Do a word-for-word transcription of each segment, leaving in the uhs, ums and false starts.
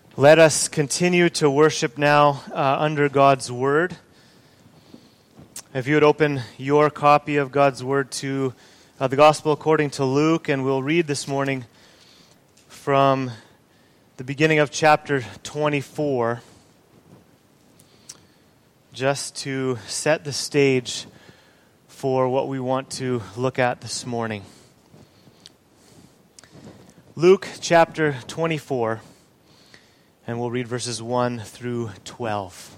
Let us continue to worship now uh, under God's Word. If you would open your copy of God's Word to uh, the Gospel according to Luke, and we'll read this morning from the beginning of chapter twenty-four, just to set the stage for what we want to look at this morning. Luke chapter twenty-four. And we'll read verses one through twelve.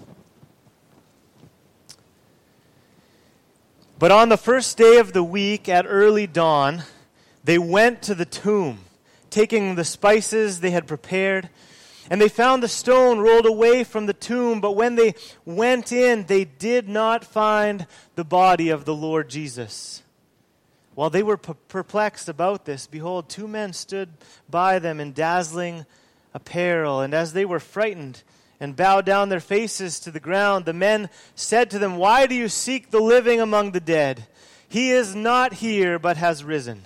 But on the first day of the week at early dawn, they went to the tomb, taking the spices they had prepared. And they found the stone rolled away from the tomb. But when they went in, they did not find the body of the Lord Jesus. While they were perplexed about this, behold, two men stood by them in dazzling apparel, and as they were frightened and bowed down their faces to the ground, the men said to them, "Why do you seek the living among the dead? He is not here, but has risen.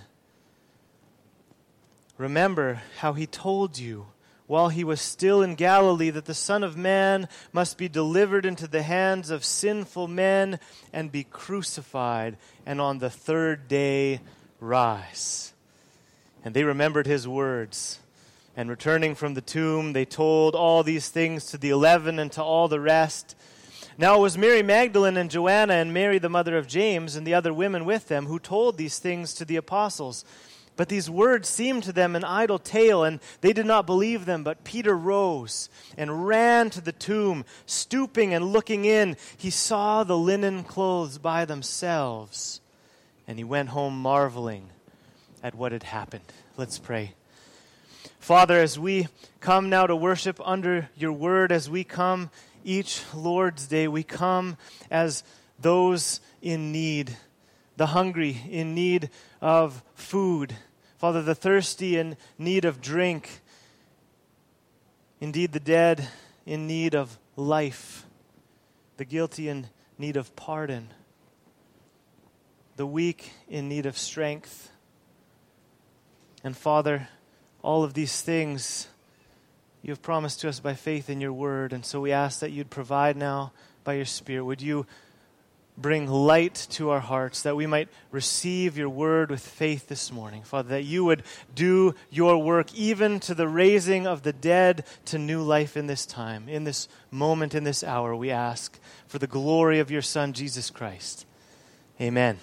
Remember how he told you while he was still in Galilee that the Son of Man must be delivered into the hands of sinful men and be crucified, and on the third day rise." And they remembered his words. And returning from the tomb, they told all these things to the eleven and to all the rest. Now it was Mary Magdalene and Joanna and Mary the mother of James and the other women with them who told these things to the apostles. But these words seemed to them an idle tale, and they did not believe them. But Peter rose and ran to the tomb. Stooping and looking in, he saw the linen clothes by themselves. And he went home marveling at what had happened. Let's pray. Father, as we come now to worship under your word, as we come each Lord's Day, we come as those in need, the hungry in need of food. Father, the thirsty in need of drink. Indeed, the dead in need of life. The guilty in need of pardon. The weak in need of strength. And Father, all of these things you have promised to us by faith in your word. And so we ask that you'd provide now by your Spirit. Would you bring light to our hearts that we might receive your word with faith this morning. Father, that you would do your work even to the raising of the dead to new life in this time, in this moment, in this hour. We ask for the glory of your Son, Jesus Christ. Amen.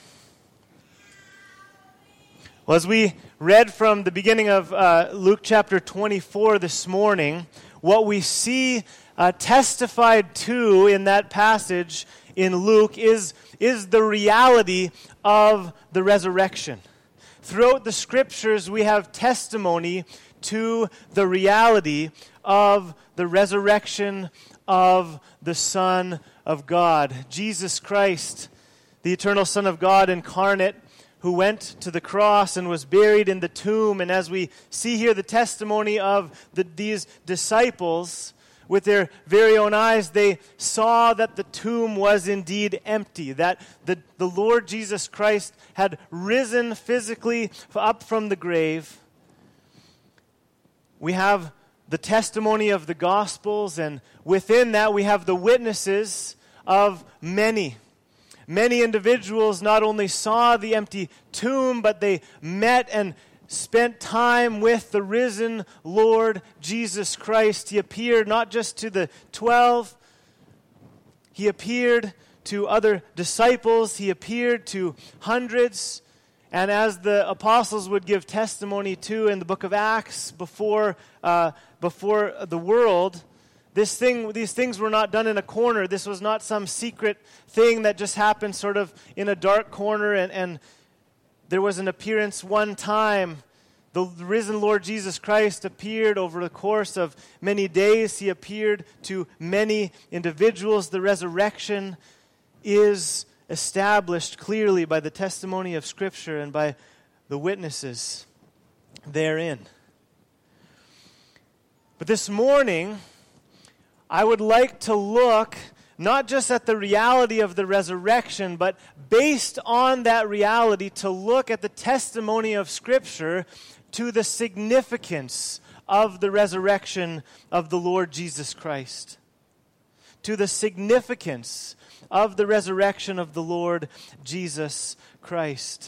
Well, as we read from the beginning of uh, Luke chapter twenty-four this morning, what we see uh, testified to in that passage in Luke is, is the reality of the resurrection. Throughout the scriptures, we have testimony to the reality of the resurrection of the Son of God, Jesus Christ, the eternal Son of God incarnate, who went to the cross and was buried in the tomb. And as we see here the testimony of the, these disciples, with their very own eyes, they saw that the tomb was indeed empty, that the, the Lord Jesus Christ had risen physically up from the grave. We have the testimony of the Gospels, and within that we have the witnesses of many. Many individuals not only saw the empty tomb, but they met and spent time with the risen Lord Jesus Christ. He appeared not just to the twelve, he appeared to other disciples, he appeared to hundreds, and as the apostles would give testimony to in the book of Acts before, uh, before the world, This thing, these things were not done in a corner. This was not some secret thing that just happened sort of in a dark corner and, and there was an appearance one time. The risen Lord Jesus Christ appeared over the course of many days. He appeared to many individuals. The resurrection is established clearly by the testimony of Scripture and by the witnesses therein. But this morning, I would like to look not just at the reality of the resurrection, but based on that reality, to look at the testimony of Scripture to the significance of the resurrection of the Lord Jesus Christ. To the significance of the resurrection of the Lord Jesus Christ.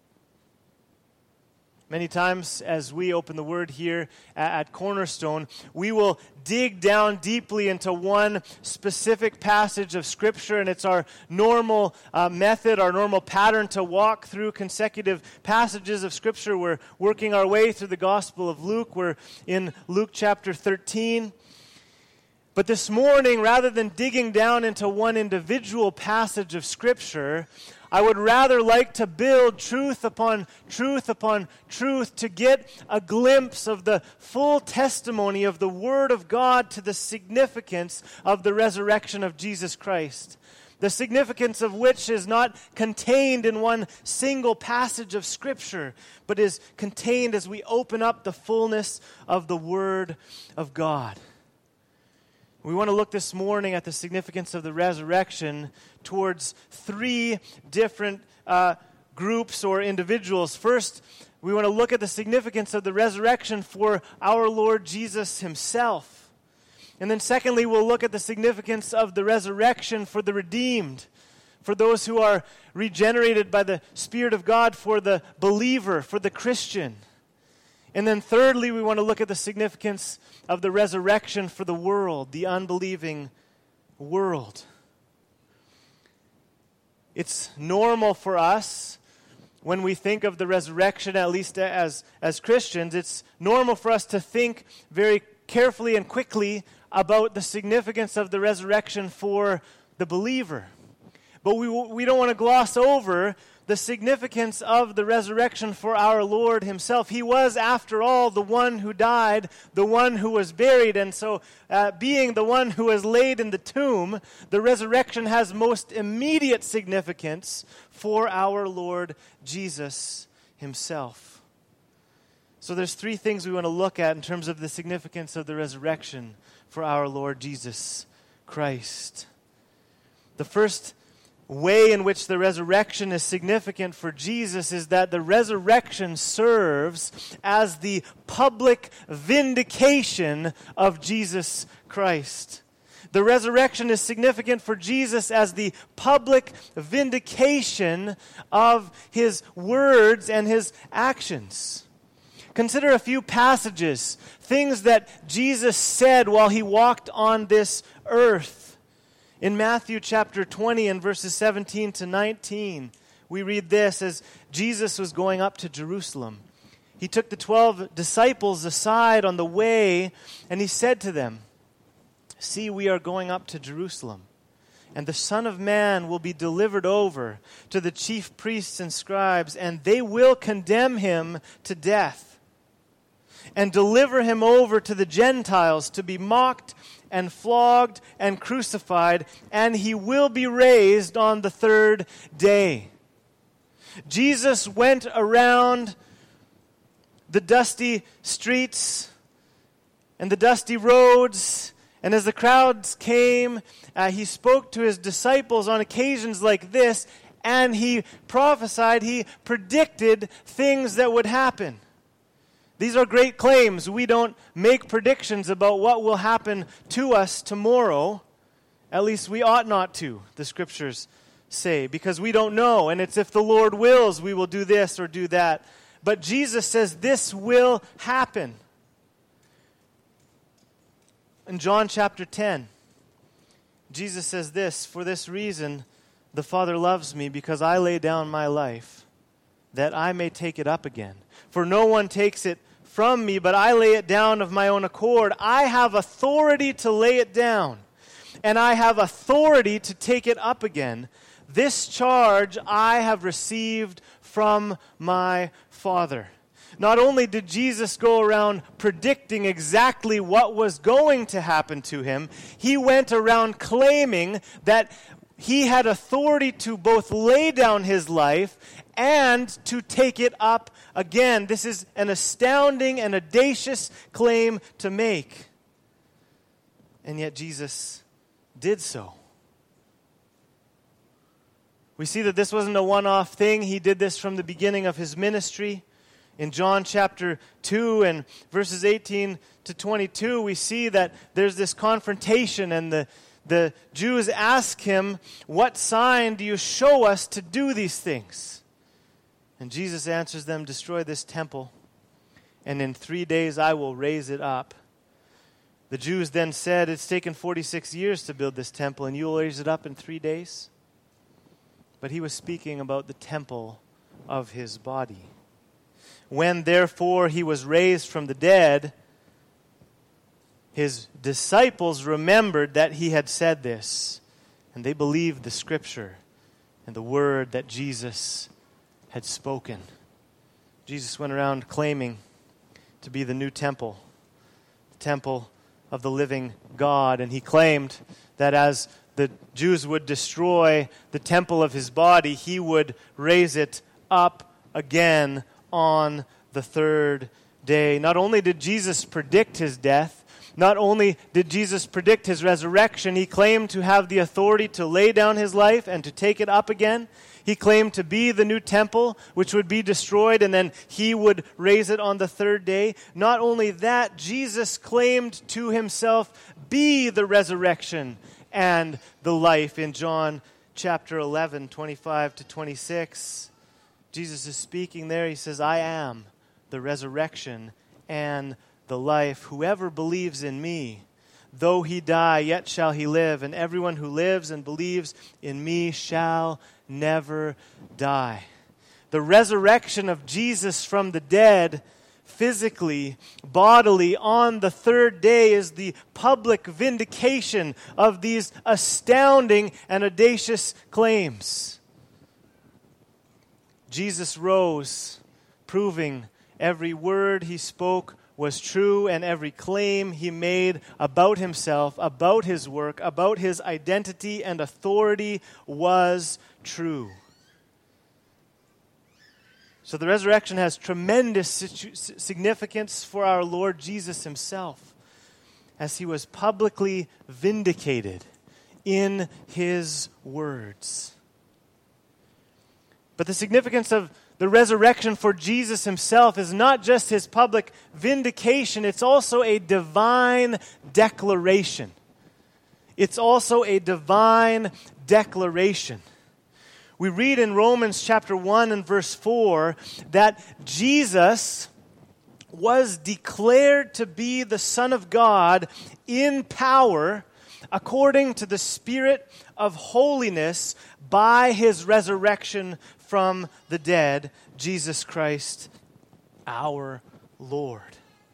Many times as we open the Word here at Cornerstone, we will dig down deeply into one specific passage of Scripture, and it's our normal uh, method, our normal pattern to walk through consecutive passages of Scripture. We're working our way through the Gospel of Luke. We're in Luke chapter thirteen. But this morning, rather than digging down into one individual passage of Scripture, I would rather like to build truth upon truth upon truth to get a glimpse of the full testimony of the Word of God to the significance of the resurrection of Jesus Christ. The significance of which is not contained in one single passage of Scripture, but is contained as we open up the fullness of the Word of God. We want to look this morning at the significance of the resurrection towards three different uh, groups or individuals. First, we want to look at the significance of the resurrection for our Lord Jesus himself. And then secondly, we'll look at the significance of the resurrection for the redeemed, for those who are regenerated by the Spirit of God, for the believer, for the Christian. And then thirdly, we want to look at the significance of the resurrection for the world, the unbelieving world. It's normal for us, when we think of the resurrection, at least as, as Christians, it's normal for us to think very carefully and quickly about the significance of the resurrection for the believer. But we, we don't want to gloss over the significance of the resurrection for our Lord himself. He was, after all, the one who died, the one who was buried. And so, uh, being the one who was laid in the tomb, the resurrection has most immediate significance for our Lord Jesus himself. So there's three things we want to look at in terms of the significance of the resurrection for our Lord Jesus Christ. The first way in which the resurrection is significant for Jesus is that the resurrection serves as the public vindication of Jesus Christ. The resurrection is significant for Jesus as the public vindication of his words and his actions. Consider a few passages, things that Jesus said while he walked on this earth. In Matthew chapter twenty and verses seventeen to nineteen, we read this: as Jesus was going up to Jerusalem, he took the twelve disciples aside on the way, and he said to them, "See, we are going up to Jerusalem, and the Son of Man will be delivered over to the chief priests and scribes, and they will condemn him to death, and deliver him over to the Gentiles to be mocked and flogged and crucified, and he will be raised on the third day." Jesus went around the dusty streets and the dusty roads, and as the crowds came, uh, he spoke to his disciples on occasions like this, and he prophesied, he predicted things that would happen. These are great claims. We don't make predictions about what will happen to us tomorrow. At least we ought not to, the Scriptures say, because we don't know. And it's if the Lord wills, we will do this or do that. But Jesus says this will happen. In John chapter ten, Jesus says this: "For this reason the Father loves me, because I lay down my life, that I may take it up again. For no one takes it from me, but I lay it down of my own accord. I have authority to lay it down, and I have authority to take it up again. This charge I have received from my Father." Not only did Jesus go around predicting exactly what was going to happen to him, he went around claiming that he had authority to both lay down his life and to take it up again. This is an astounding and audacious claim to make. And yet Jesus did so. We see that this wasn't a one-off thing. He did this from the beginning of his ministry. In John chapter two and verses eighteen to twenty-two, we see that there's this confrontation, and the, the Jews ask him, "What sign do you show us to do these things?" And Jesus answers them, "Destroy this temple, and in three days I will raise it up." The Jews then said, "It's taken forty-six years to build this temple, and you will raise it up in three days?" But he was speaking about the temple of his body. When, therefore, he was raised from the dead, his disciples remembered that he had said this, and they believed the scripture and the word that Jesus had spoken. Jesus went around claiming to be the new temple, the temple of the living God. And he claimed that as the Jews would destroy the temple of his body, he would raise it up again on the third day. Not only did Jesus predict his death, not only did Jesus predict his resurrection, he claimed to have the authority to lay down his life and to take it up again. He claimed to be the new temple, which would be destroyed, and then he would raise it on the third day. Not only that, Jesus claimed to himself be the resurrection and the life. In John chapter eleven, twenty-five to twenty-six, Jesus is speaking there. He says, "I am the resurrection and the life. Whoever believes in me, though he die, yet shall he live. And everyone who lives and believes in me shall never die." The resurrection of Jesus from the dead, physically, bodily, on the third day is the public vindication of these astounding and audacious claims. Jesus rose, proving every word he spoke was true, and every claim he made about himself, about his work, about his identity and authority was true. So the resurrection has tremendous significance for our Lord Jesus himself, as he was publicly vindicated in his words. But the significance of the resurrection for Jesus himself is not just his public vindication, it's also a divine declaration. It's also a divine declaration. We read in Romans chapter one and verse four that Jesus was declared to be the Son of God in power according to the Spirit of holiness by his resurrection from the dead, Jesus Christ, our Lord.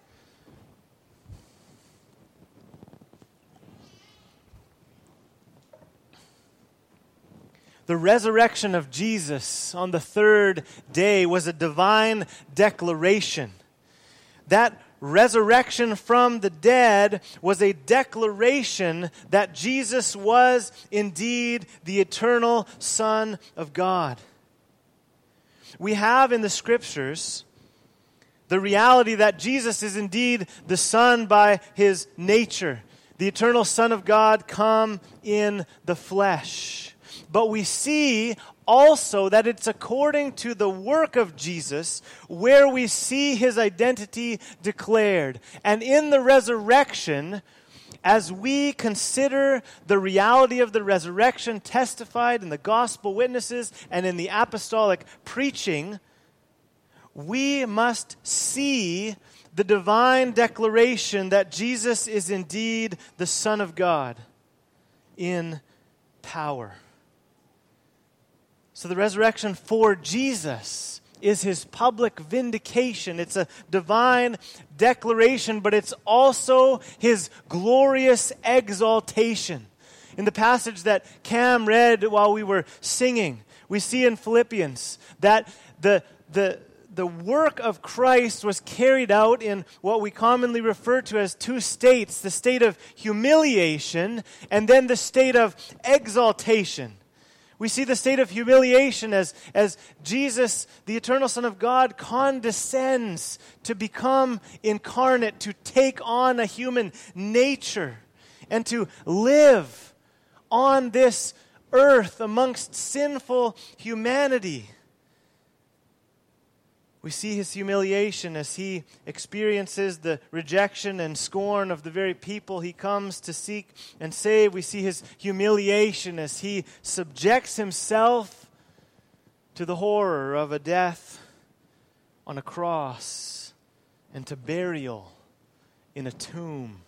The resurrection of Jesus on the third day was a divine declaration. That resurrection from the dead was a declaration that Jesus was indeed the eternal Son of God. We have in the Scriptures the reality that Jesus is indeed the Son by his nature, the eternal Son of God come in the flesh. But we see also that it's according to the work of Jesus where we see his identity declared. And in the resurrection, as we consider the reality of the resurrection testified in the gospel witnesses and in the apostolic preaching, we must see the divine declaration that Jesus is indeed the Son of God in power. So the resurrection for Jesus is his public vindication. It's a divine declaration, but it's also his glorious exaltation. In the passage that Cam read while we were singing, we see in Philippians that the the the work of Christ was carried out in what we commonly refer to as two states, the state of humiliation and then the state of exaltation. We see the state of humiliation as, as Jesus, the eternal Son of God, condescends to become incarnate, to take on a human nature, and to live on this earth amongst sinful humanity. We see his humiliation as he experiences the rejection and scorn of the very people he comes to seek and save. We see his humiliation as he subjects himself to the horror of a death on a cross and to burial in a tomb.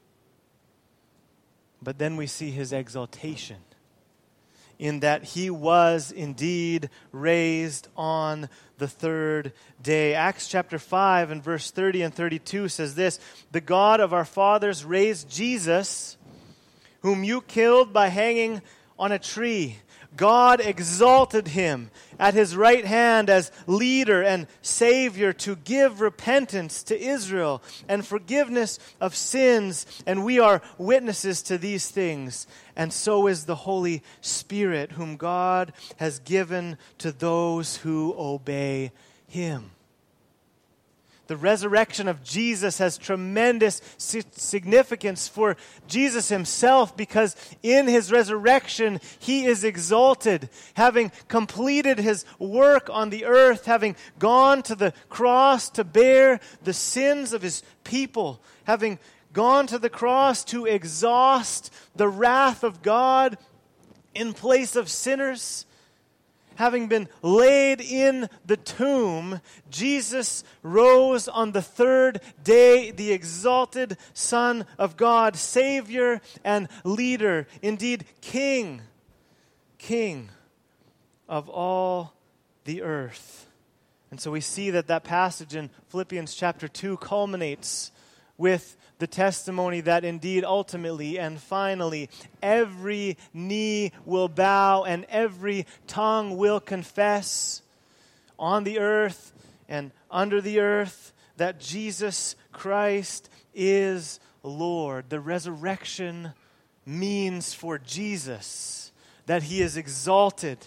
But then we see his exaltation, in that he was indeed raised on the third day. Acts chapter five and verse thirty and thirty-two says this: "The God of our fathers raised Jesus, whom you killed by hanging on a tree. God exalted him at his right hand as leader and Savior to give repentance to Israel and forgiveness of sins. And we are witnesses to these things. And so is the Holy Spirit, whom God has given to those who obey him." The resurrection of Jesus has tremendous significance for Jesus himself, because in his resurrection he is exalted, having completed his work on the earth, having gone to the cross to bear the sins of his people, having gone to the cross to exhaust the wrath of God in place of sinners. Having been laid in the tomb, Jesus rose on the third day, the exalted Son of God, Savior and leader, indeed King, King of all the earth. And so we see that that passage in Philippians chapter two culminates with the testimony that indeed ultimately and finally every knee will bow and every tongue will confess on the earth and under the earth that Jesus Christ is Lord. The resurrection means for Jesus that he is exalted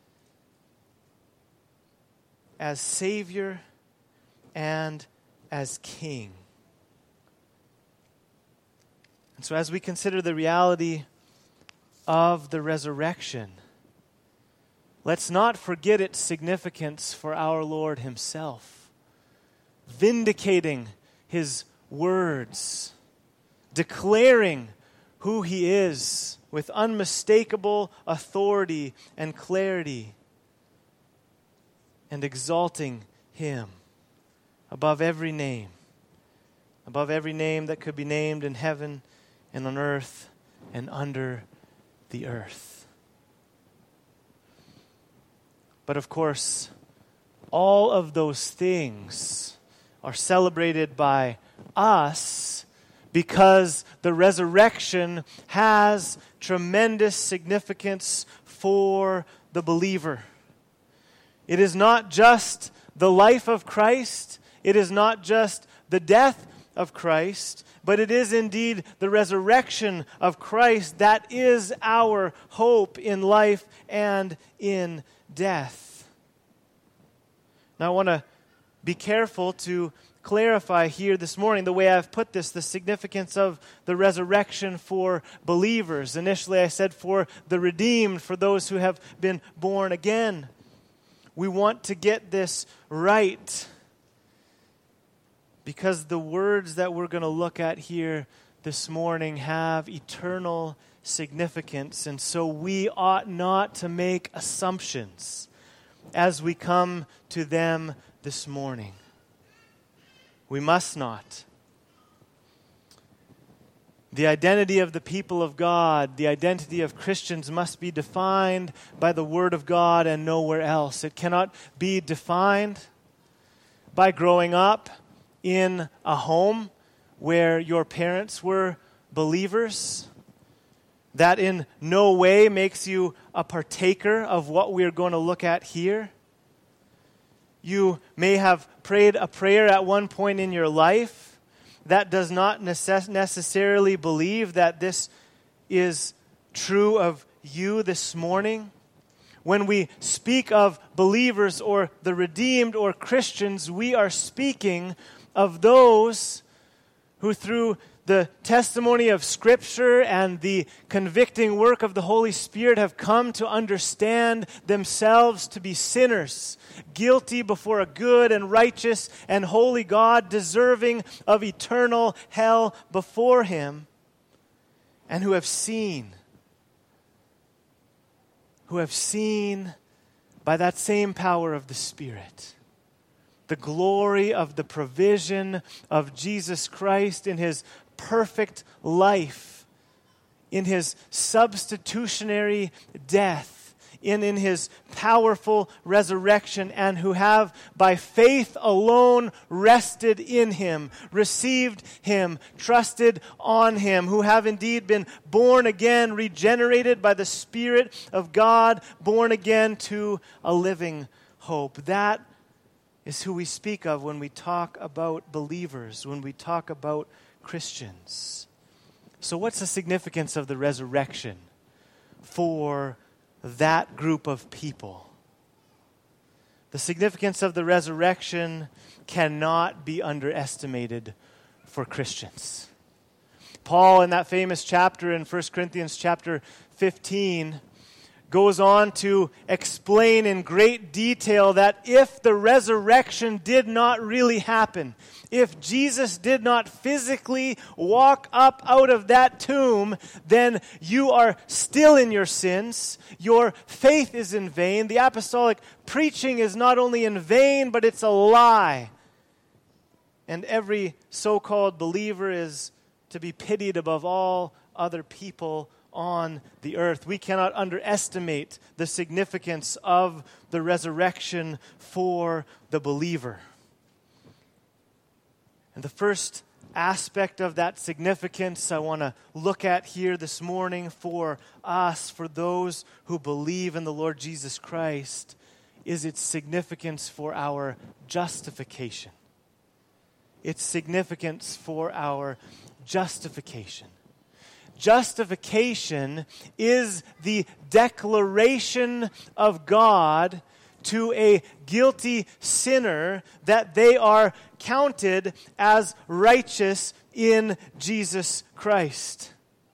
as Savior and as King. And so as we consider the reality of the resurrection, let's not forget its significance for our Lord himself, vindicating his words, declaring who he is with unmistakable authority and clarity, and exalting him above every name, above every name that could be named in heaven and on earth and under the earth. But of course, all of those things are celebrated by us because the resurrection has tremendous significance for the believer. It is not just the life of Christ, it is not just the death of Christ, but it is indeed the resurrection of Christ that is our hope in life and in death. Now I want to be careful to clarify here this morning the way I've put this, the significance of the resurrection for believers. Initially I said for the redeemed, for those who have been born again. We want to get this right, because the words that we're going to look at here this morning have eternal significance. And so we ought not to make assumptions as we come to them this morning. We must not. The identity of the people of God, the identity of Christians must be defined by the Word of God and nowhere else. It cannot be defined by growing up in a home where your parents were believers. That in no way makes you a partaker of what we're going to look at here. You may have prayed a prayer at one point in your life. That does not necess- necessarily believe that this is true of you this morning. When we speak of believers or the redeemed or Christians, we are speaking of those who through the testimony of Scripture and the convicting work of the Holy Spirit have come to understand themselves to be sinners, guilty before a good and righteous and holy God, deserving of eternal hell before Him, and who have seen, who have seen by that same power of the Spirit, the glory of the provision of Jesus Christ in His perfect life, in His substitutionary death, in, in His powerful resurrection, and who have by faith alone rested in Him, received Him, trusted on Him, who have indeed been born again, regenerated by the Spirit of God, born again to a living hope. That is who we speak of when we talk about believers, when we talk about Christians. So what's the significance of the resurrection for that group of people? The significance of the resurrection cannot be underestimated for Christians. Paul, in that famous chapter in First Corinthians chapter fifteen, goes on to explain in great detail that if the resurrection did not really happen, if Jesus did not physically walk up out of that tomb, then you are still in your sins. Your faith is in vain. The apostolic preaching is not only in vain, but it's a lie. And every so-called believer is to be pitied above all other people on the earth. We cannot underestimate the significance of the resurrection for the believer. And the first aspect of that significance I want to look at here this morning for us, for those who believe in the Lord Jesus Christ, is its significance for our justification. Its significance for our justification. Justification is the declaration of God to a guilty sinner that they are counted as righteous in Jesus Christ.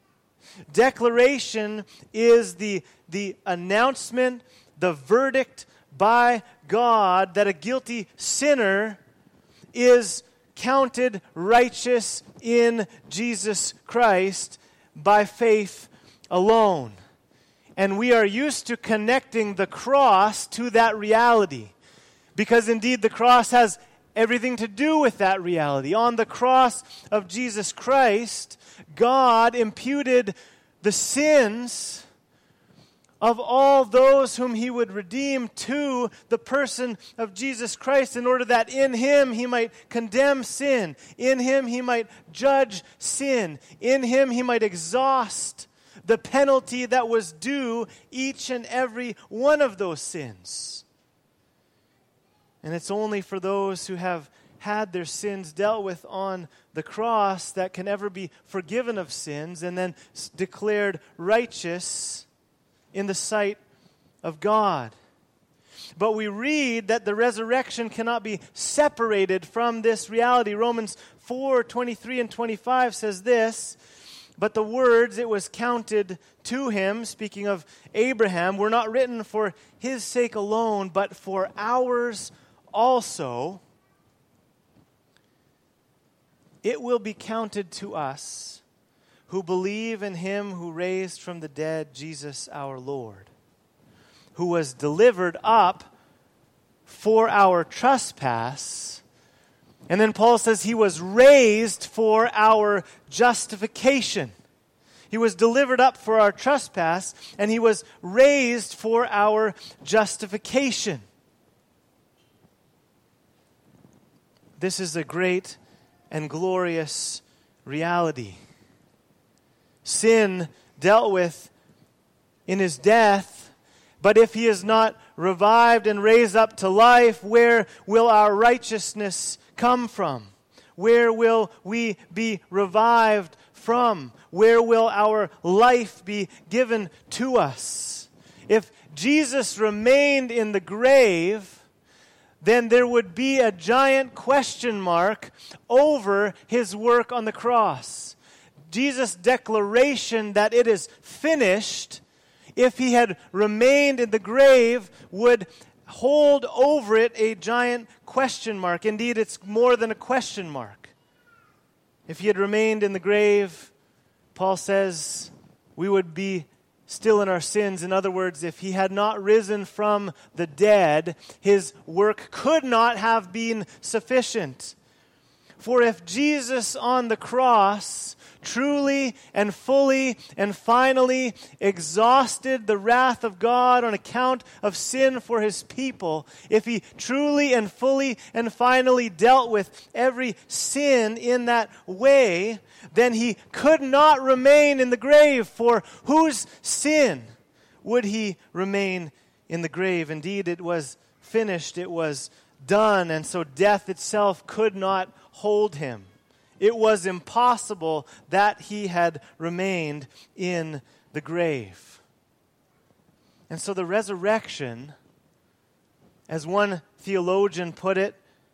Declaration is the, the announcement, the verdict by God that a guilty sinner is counted righteous in Jesus Christ by faith alone. And we are used to connecting the cross to that reality, because indeed the cross has everything to do with that reality. On the cross of Jesus Christ, God imputed the sins of all those whom He would redeem to the person of Jesus Christ, in order that in Him He might condemn sin, in Him He might judge sin, in Him He might exhaust the penalty that was due each and every one of those sins. And it's only for those who have had their sins dealt with on the cross that can ever be forgiven of sins and then declared righteous in the sight of God. But we read that the resurrection cannot be separated from this reality. Romans four, twenty-three and twenty-five says this, "But the words it was counted to him," speaking of Abraham, "were not written for his sake alone, but for ours also. It will be counted to us who believe in Him who raised from the dead Jesus our Lord, who was delivered up for our trespass." And then Paul says He was raised for our justification. He was delivered up for our trespass, and He was raised for our justification. This is a great and glorious reality. Sin dealt with in His death, but if He is not revived and raised up to life, where will our righteousness come from? Where will we be revived from? Where will our life be given to us? If Jesus remained in the grave, then there would be a giant question mark over His work on the cross. Jesus' declaration that it is finished, if he had remained in the grave, would hold over it a giant question mark. Indeed, it's more than a question mark. If he had remained in the grave, Paul says, we would be still in our sins. In other words, if he had not risen from the dead, his work could not have been sufficient. For if Jesus on the cross truly and fully and finally exhausted the wrath of God on account of sin for his people, if he truly and fully and finally dealt with every sin in that way, then he could not remain in the grave. For whose sin would he remain in the grave? Indeed, it was finished, it was done, and so death itself could not hold him. It was impossible that he had remained in the grave. And so the resurrection, as one theologian put it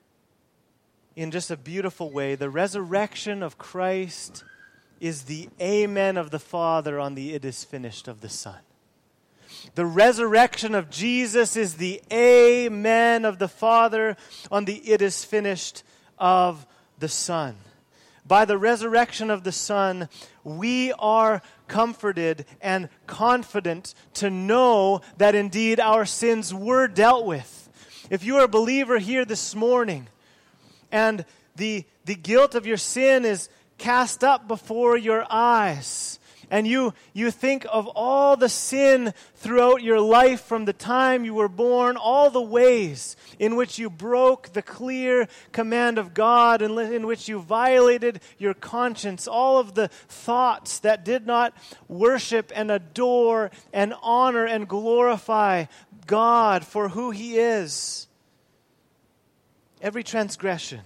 in just a beautiful way, the resurrection of Christ is the amen of the Father on the it is finished of the Son. The resurrection of Jesus is the amen of the Father on the it is finished of the Son. By the resurrection of the Son, we are comforted and confident to know that indeed our sins were dealt with. If you are a believer here this morning, and the, the guilt of your sin is cast up before your eyes, and you, you think of all the sin throughout your life from the time you were born, all the ways in which you broke the clear command of God and in which you violated your conscience, all of the thoughts that did not worship and adore and honor and glorify God for who He is. Every transgression,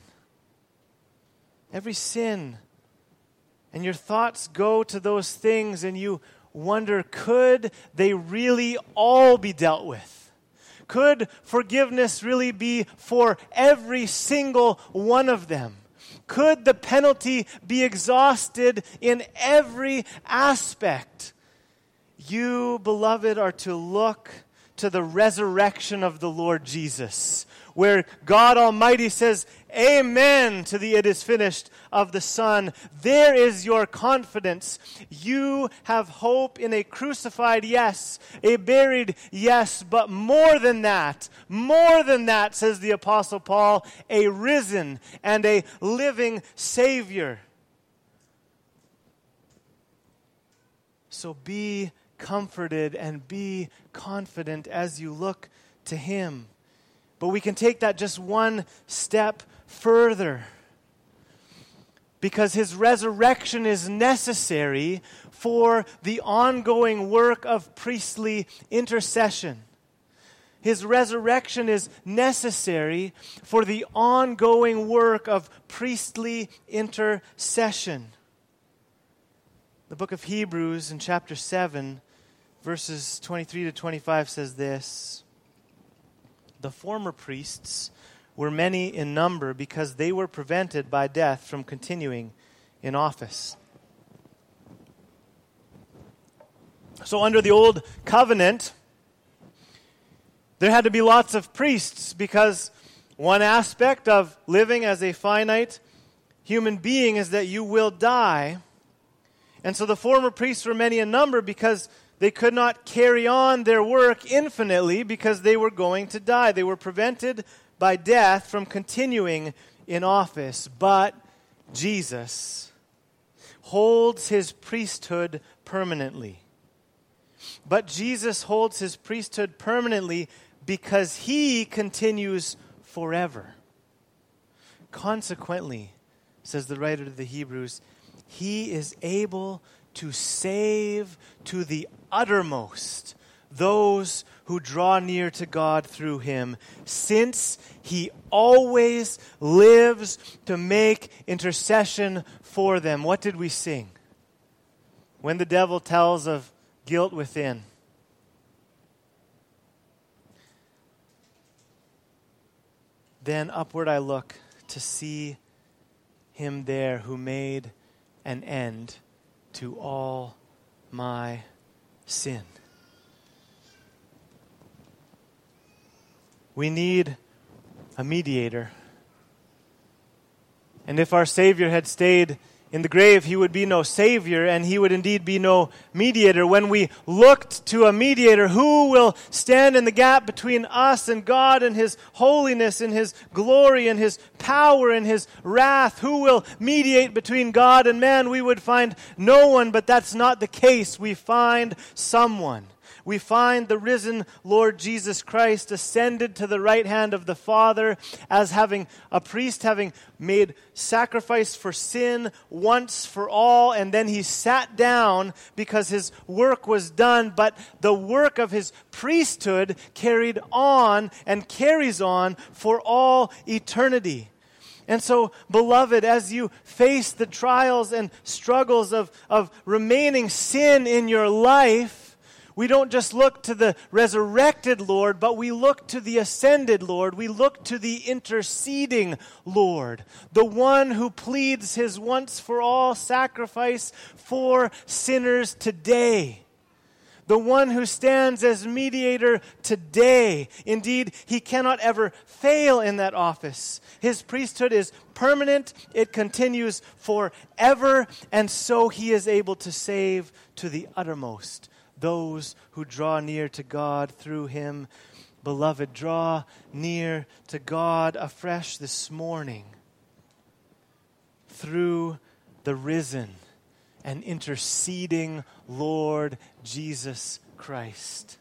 every sin, and your thoughts go to those things and you wonder, could they really all be dealt with? Could forgiveness really be for every single one of them? Could the penalty be exhausted in every aspect? You, beloved, are to look to the resurrection of the Lord Jesus, where God Almighty says, amen to the it is finished of the Son. There is your confidence. You have hope in a crucified yes, a buried yes, but more than that, more than that, says the Apostle Paul, a risen and a living Savior. So be comforted and be confident as you look to Him. But we can take that just one step further, because His resurrection is necessary for the ongoing work of priestly intercession. His resurrection is necessary for the ongoing work of priestly intercession. The book of Hebrews in chapter seven, verses twenty-three to twenty-five says this: the former priests were many in number because they were prevented by death from continuing in office. So under the old covenant, there had to be lots of priests, because one aspect of living as a finite human being is that you will die. And so the former priests were many in number because they could not carry on their work infinitely because they were going to die. They were prevented by death from continuing in office. But Jesus holds His priesthood permanently. But Jesus holds His priesthood permanently because He continues forever. Consequently, says the writer to the Hebrews, He is able to save to the uttermost those who draw near to God through Him, since He always lives to make intercession for them. What did we sing? When the devil tells of guilt within. Then upward I look to see Him there who made an end to all my sin. We need a mediator. And if our Savior had stayed in the grave, he would be no Savior, and he would indeed be no mediator. When we looked to a mediator, who will stand in the gap between us and God and his holiness and his glory and his power and his wrath? Who will mediate between God and man? We would find no one, but that's not the case. We find someone. We find the risen Lord Jesus Christ ascended to the right hand of the Father as having a priest, having made sacrifice for sin once for all, and then he sat down because his work was done, but the work of his priesthood carried on and carries on for all eternity. And so, beloved, as you face the trials and struggles of, of remaining sin in your life, we don't just look to the resurrected Lord, but we look to the ascended Lord. We look to the interceding Lord, the one who pleads his once-for-all sacrifice for sinners today. The one who stands as mediator today. Indeed, he cannot ever fail in that office. His priesthood is permanent. It continues forever. And so he is able to save to the uttermost those who draw near to God through him. Beloved, draw near to God afresh this morning through the risen and interceding Lord Jesus Christ.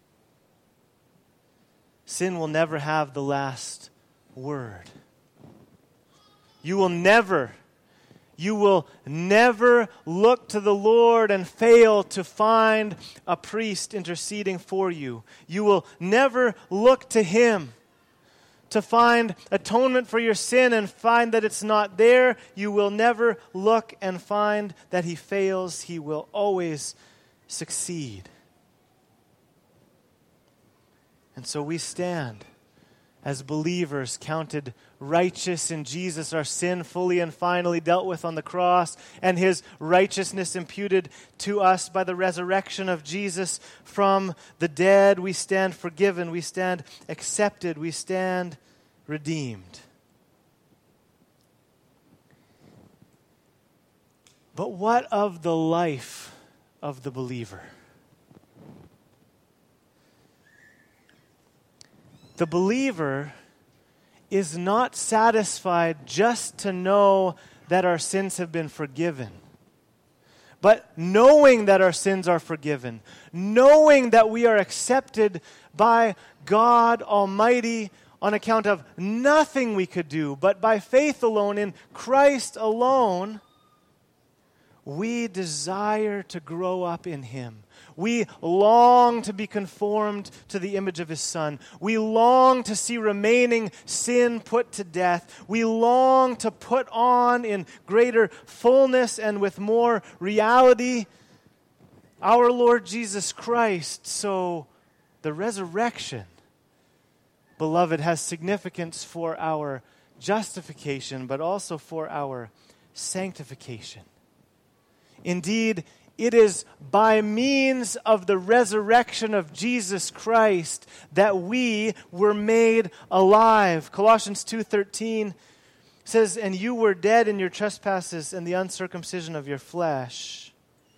Sin will never have the last word. You will never You will never look to the Lord and fail to find a priest interceding for you. You will never look to him to find atonement for your sin and find that it's not there. You will never look and find that he fails. He will always succeed. And so we stand as believers, counted righteous in Jesus, our sin fully and finally dealt with on the cross, and his righteousness imputed to us by the resurrection of Jesus from the dead. We stand forgiven, we stand accepted, we stand redeemed. But what of the life of the believer? The believer is not satisfied just to know that our sins have been forgiven. But knowing that our sins are forgiven, knowing that we are accepted by God Almighty on account of nothing we could do, but by faith alone, in Christ alone, we desire to grow up in him. We long to be conformed to the image of his Son. We long to see remaining sin put to death. We long to put on in greater fullness and with more reality our Lord Jesus Christ. So the resurrection, beloved, has significance for our justification, but also for our sanctification. Indeed, it is by means of the resurrection of Jesus Christ that we were made alive. Colossians two thirteen says, "And you were dead in your trespasses and the uncircumcision of your flesh.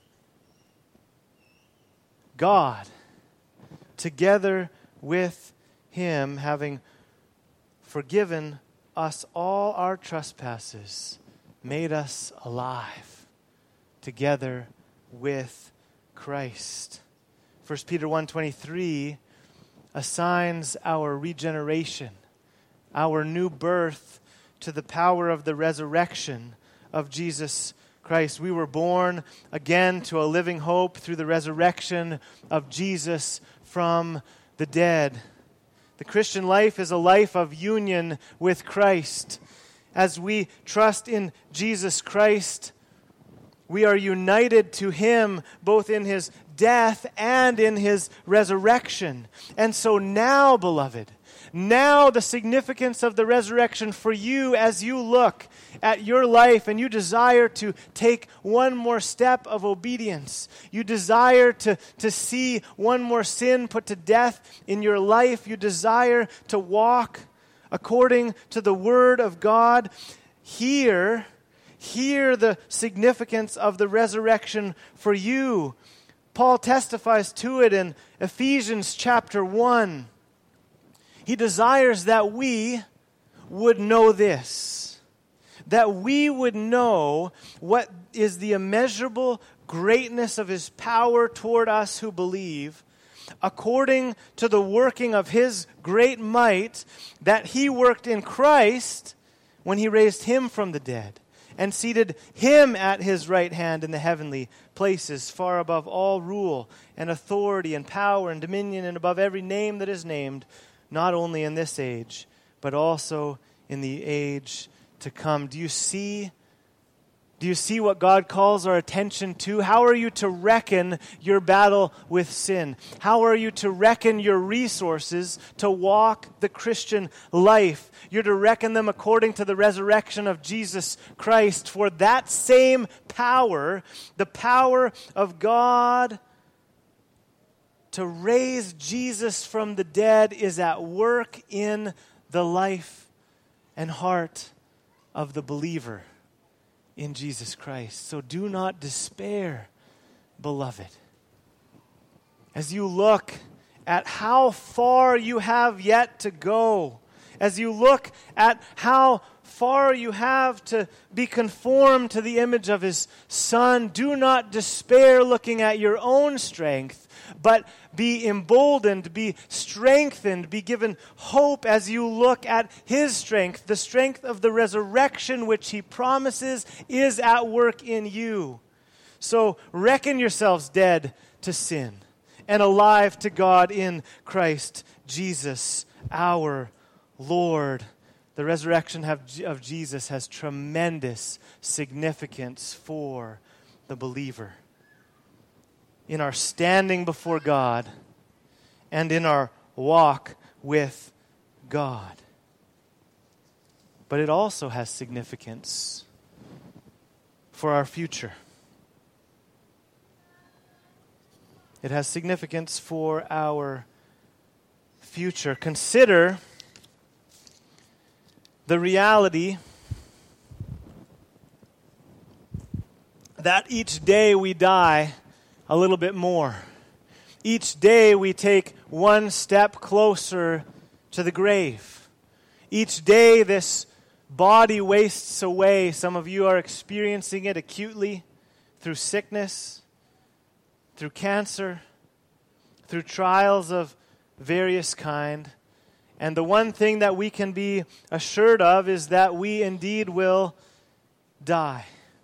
God, together with him, having forgiven us all our trespasses, made us alive together with Christ." First Peter one twenty-three assigns our regeneration, our new birth, to the power of the resurrection of Jesus Christ. We were born again to a living hope through the resurrection of Jesus from the dead. The Christian life is a life of union with Christ. As we trust in Jesus Christ, we are united to him both in his death and in his resurrection. And so now, beloved, now the significance of the resurrection for you as you look at your life and you desire to take one more step of obedience. You desire to, to see one more sin put to death in your life. You desire to walk according to the Word of God. Hear, hear the significance of the resurrection for you. Paul testifies to it in Ephesians chapter one. He desires that we would know this, that we would know what is the immeasurable greatness of His power toward us who believe, according to the working of His great might that He worked in Christ when He raised Him from the dead and seated Him at His right hand in the heavenly places, far above all rule and authority and power and dominion, and above every name that is named, not only in this age, but also in the age to come. Do you see? Do you see what God calls our attention to? How are you to reckon your battle with sin? How are you to reckon your resources to walk the Christian life? You're to reckon them according to the resurrection of Jesus Christ. For that same power, the power of God to raise Jesus from the dead, is at work in the life and heart of the believer in Jesus Christ. So do not despair, beloved. As you look at how far you have yet to go, as you look at how far you have to be conformed to the image of His Son, do not despair looking at your own strength, but be emboldened, be strengthened, be given hope as you look at His strength. The strength of the resurrection which He promises is at work in you. So reckon yourselves dead to sin and alive to God in Christ Jesus our Lord. The resurrection of Jesus has tremendous significance for the believer in our standing before God and in our walk with God. But it also has significance for our future. It has significance for our future. Consider the reality that each day we die a little bit more. Each day we take one step closer to the grave. Each day this body wastes away. Some of you are experiencing it acutely through sickness, through cancer, through trials of various kind. And the one thing that we can be assured of is that we indeed will die.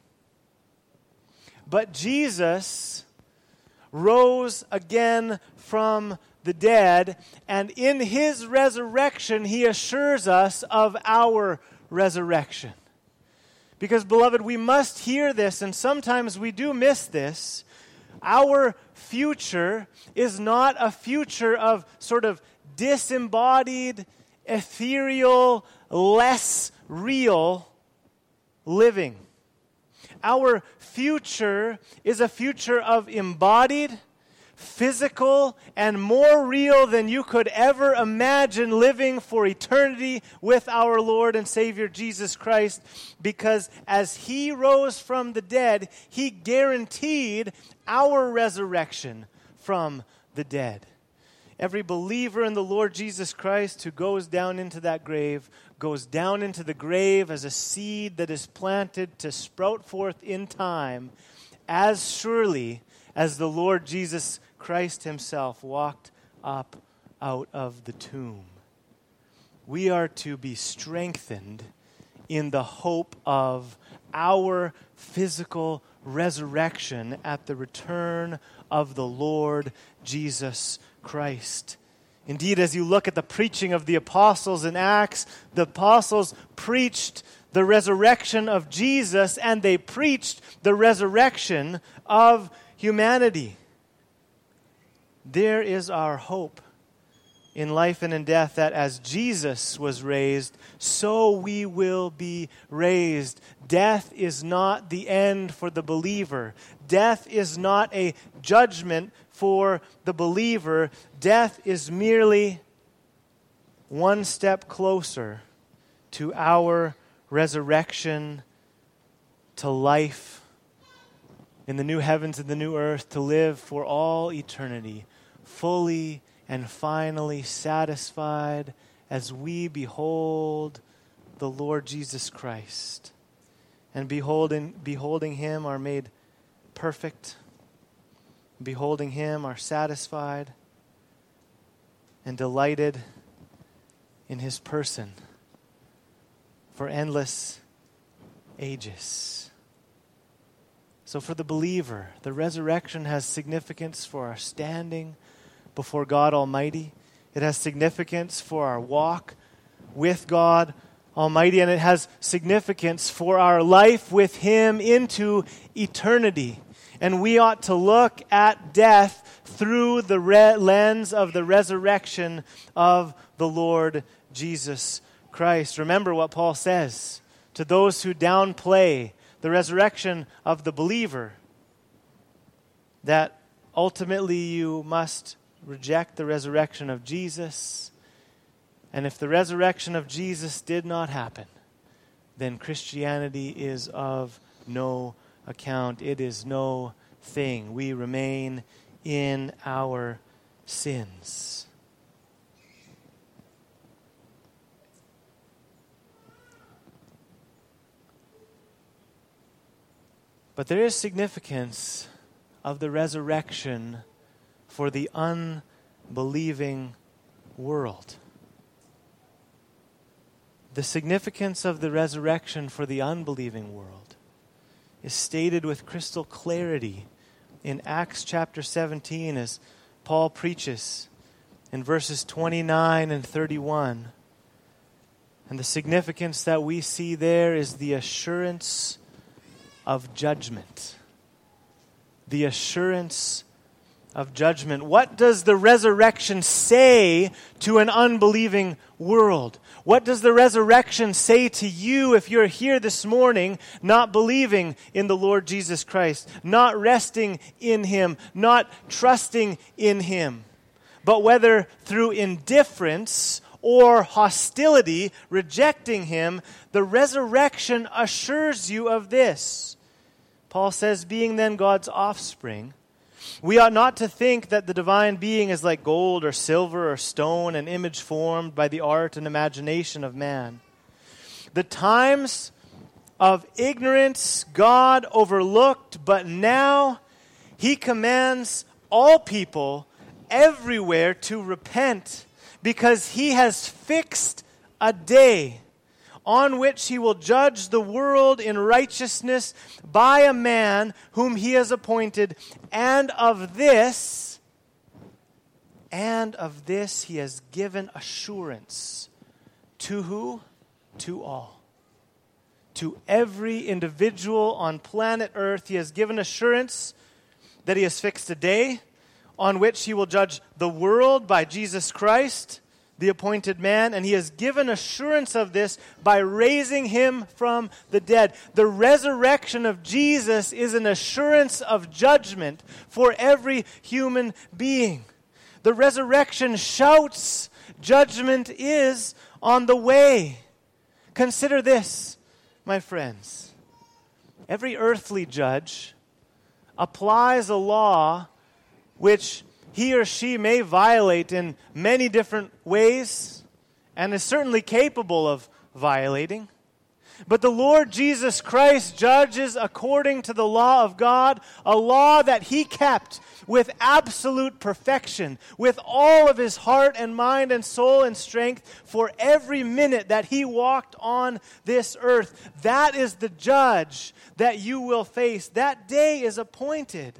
But Jesus rose again from the dead, and in His resurrection, He assures us of our resurrection. Because, beloved, we must hear this, and sometimes we do miss this. Our future is not a future of sort of disembodied, ethereal, less real living. Our future is a future of embodied, physical, and more real than you could ever imagine living for eternity with our Lord and Savior Jesus Christ, because as He rose from the dead, He guaranteed our resurrection from the dead. Every believer in the Lord Jesus Christ who goes down into that grave goes down into the grave as a seed that is planted to sprout forth in time, as surely as the Lord Jesus Christ Himself walked up out of the tomb. We are to be strengthened in the hope of our physical resurrection at the return of the Lord Jesus Christ. Indeed, as you look at the preaching of the apostles in Acts, the apostles preached the resurrection of Jesus, and they preached the resurrection of humanity. There is our hope in life and in death, that as Jesus was raised, so we will be raised. Death is not the end for the believer. Death is not a judgment for the believer. Death is merely one step closer to our resurrection to life in the new heavens and the new earth, to live for all eternity, fully and finally satisfied as we behold the Lord Jesus Christ. And beholding, beholding Him are made perfect. Beholding Him are satisfied and delighted in His person for endless ages. So for the believer, the resurrection has significance for our standing before God Almighty. It has significance for our walk with God Almighty, and it has significance for our life with Him into eternity. And we ought to look at death through the re- lens of the resurrection of the Lord Jesus Christ. Remember what Paul says to those who downplay the resurrection of the believer, that ultimately you must reject the resurrection of Jesus. And if the resurrection of Jesus did not happen, then Christianity is of no account. It is no thing. We remain in our sins. But there is significance of the resurrection for the unbelieving world. The significance of the resurrection for the unbelieving world is stated with crystal clarity in Acts chapter seventeen as Paul preaches in verses twenty-nine and thirty-one. And the significance that we see there is the assurance of judgment. The assurance of judgment. What does the resurrection say to an unbelieving world? What does the resurrection say to you if you're here this morning not believing in the Lord Jesus Christ, not resting in Him, not trusting in Him, but whether through indifference or hostility, rejecting Him, the resurrection assures you of this. Paul says, being then God's offspring, we ought not to think that the divine being is like gold or silver or stone, an image formed by the art and imagination of man. The times of ignorance God overlooked, but now He commands all people everywhere to repent, because He has fixed a day on which He will judge the world in righteousness by a man whom He has appointed. And of this, and of this He has given assurance. To who? To all. To every individual on planet Earth, He has given assurance that He has fixed a day on which He will judge the world by Jesus Christ, the appointed man, and He has given assurance of this by raising Him from the dead. The resurrection of Jesus is an assurance of judgment for every human being. The resurrection shouts, judgment is on the way. Consider this, my friends. Every earthly judge applies a law which he or she may violate in many different ways and is certainly capable of violating. But the Lord Jesus Christ judges according to the law of God, a law that He kept with absolute perfection, with all of His heart and mind and soul and strength for every minute that He walked on this earth. That is the judge that you will face. That day is appointed.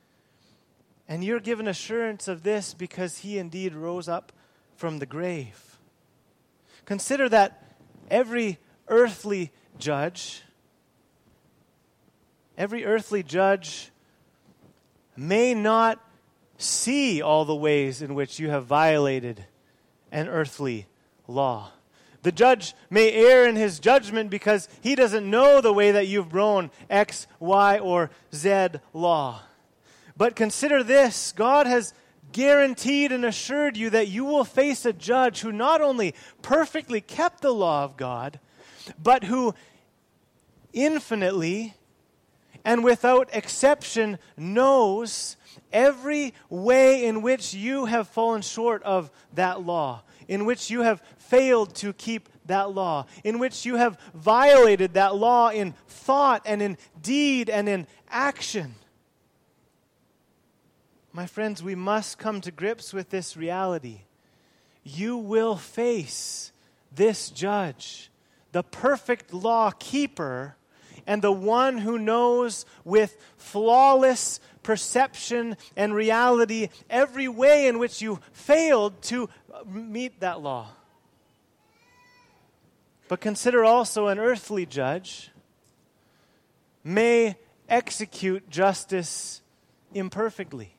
And you're given assurance of this because He indeed rose up from the grave. Consider that every earthly judge, every earthly judge may not see all the ways in which you have violated an earthly law. The judge may err in his judgment because he doesn't know the way that you've grown X, Y, or Z law. But consider this, God has guaranteed and assured you that you will face a judge who not only perfectly kept the law of God, but who infinitely and without exception knows every way in which you have fallen short of that law, in which you have failed to keep that law, in which you have violated that law in thought and in deed and in action. My friends, we must come to grips with this reality. You will face this judge, the perfect law keeper, and the one who knows with flawless perception and reality every way in which you failed to meet that law. But consider also an earthly judge may execute justice imperfectly.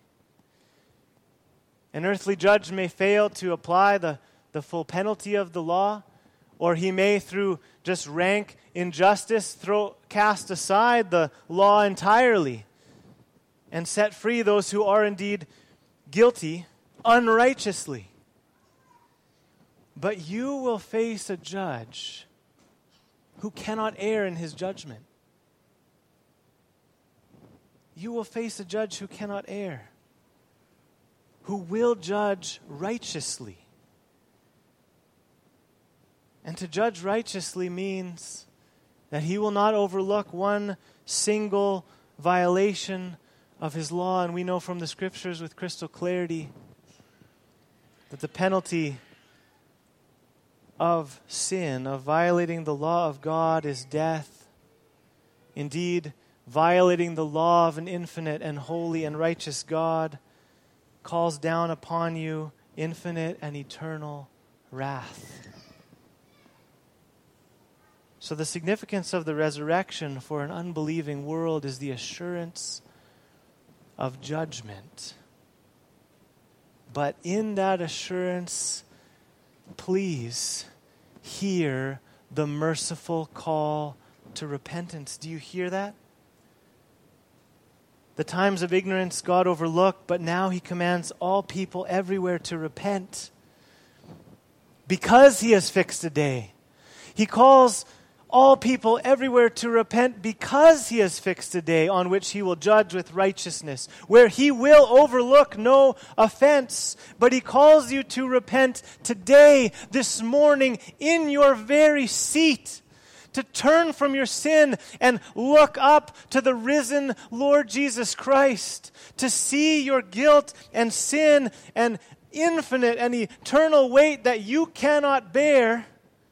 An earthly judge may fail to apply the, the full penalty of the law, or he may, through just rank injustice, throw cast aside the law entirely and set free those who are indeed guilty unrighteously. But you will face a judge who cannot err in his judgment. You will face a judge who cannot err, who will judge righteously. And to judge righteously means that he will not overlook one single violation of his law. And we know from the Scriptures with crystal clarity that the penalty of sin, of violating the law of God, is death. Indeed, violating the law of an infinite and holy and righteous God calls down upon you infinite and eternal wrath. So the significance of the resurrection for an unbelieving world is the assurance of judgment. But in that assurance, please hear the merciful call to repentance. Do you hear that? The times of ignorance God overlooked, but now he commands all people everywhere to repent. Because he has fixed a day. He calls all people everywhere to repent because he has fixed a day on which he will judge with righteousness, where he will overlook no offense. But he calls you to repent today, this morning, in your very seat, to turn from your sin and look up to the risen Lord Jesus Christ, to see your guilt and sin and infinite and eternal weight that you cannot bear,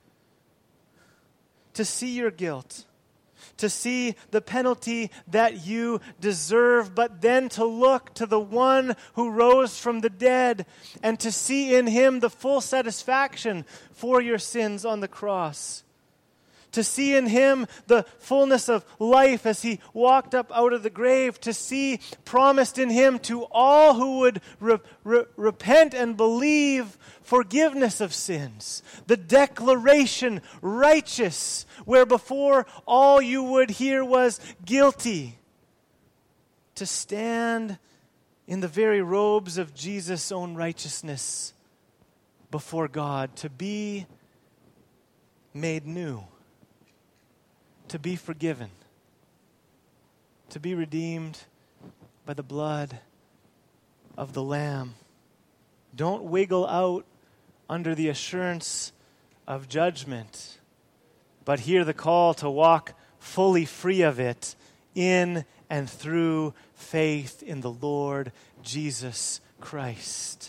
to see your guilt, to see the penalty that you deserve, but then to look to the one who rose from the dead and to see in him the full satisfaction for your sins on the cross. To see in him the fullness of life as he walked up out of the grave. To see promised in him to all who would re- re- repent and believe forgiveness of sins. The declaration righteous, where before all you would hear was guilty. To stand in the very robes of Jesus' own righteousness before God. To be made new. To be forgiven, to be redeemed by the blood of the Lamb. Don't wiggle out under the assurance of judgment, but hear the call to walk fully free of it in and through faith in the Lord Jesus Christ.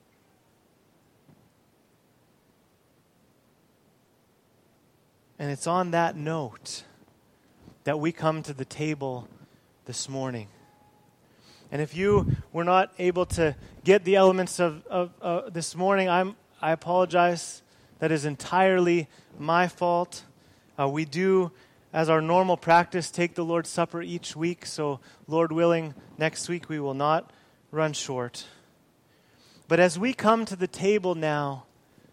And it's on that note that we come to the table this morning. And if you were not able to get the elements of, of uh, this morning, I'm, I apologize. That is entirely my fault. Uh, we do, as our normal practice, take the Lord's Supper each week. So, Lord willing, next week we will not run short. But as we come to the table now,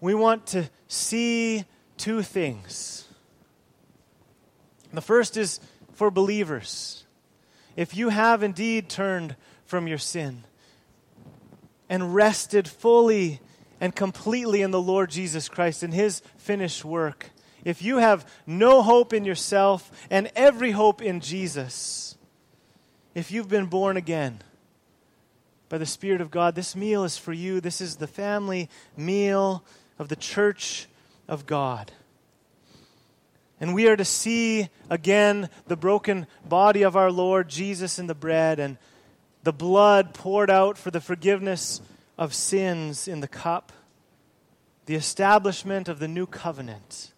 we want to see two things. The first is for believers. If you have indeed turned from your sin and rested fully and completely in the Lord Jesus Christ and His finished work, if you have no hope in yourself and every hope in Jesus, if you've been born again by the Spirit of God, this meal is for you. This is the family meal of the church of God. And we are to see again the broken body of our Lord Jesus in the bread and the blood poured out for the forgiveness of sins in the cup, the establishment of the new covenant,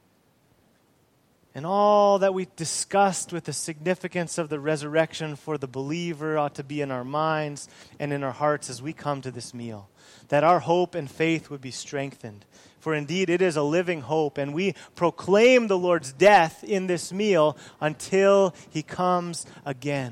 and all that we discussed with the significance of the resurrection for the believer ought to be in our minds and in our hearts as we come to this meal, that our hope and faith would be strengthened. For indeed it is a living hope, and we proclaim the Lord's death in this meal until He comes again.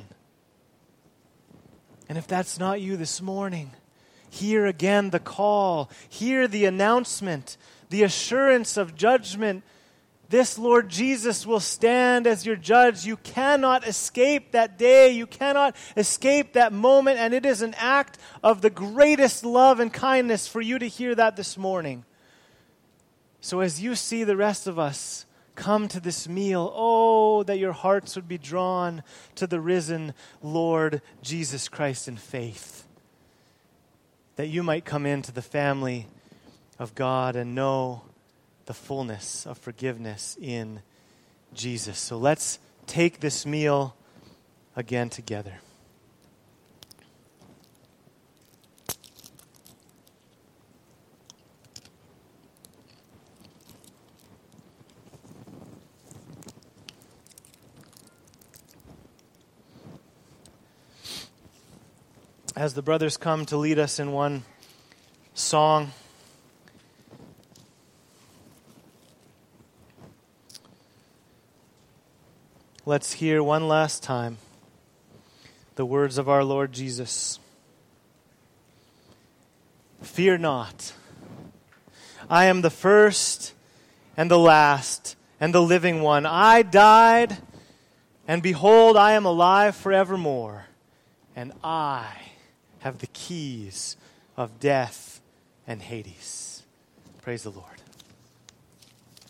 And if that's not you this morning, hear again the call, hear the announcement, the assurance of judgment. This Lord Jesus will stand as your judge. You cannot escape that day. You cannot escape that moment, and it is an act of the greatest love and kindness for you to hear that this morning. So as you see the rest of us come to this meal, oh, that your hearts would be drawn to the risen Lord Jesus Christ in faith, that you might come into the family of God and know the fullness of forgiveness in Jesus. So let's take this meal again together. As the brothers come to lead us in one song, let's hear one last time the words of our Lord Jesus. Fear not. I am the first and the last and the living one. I died, and behold, I am alive forevermore, and I have the keys of death and Hades. Praise the Lord.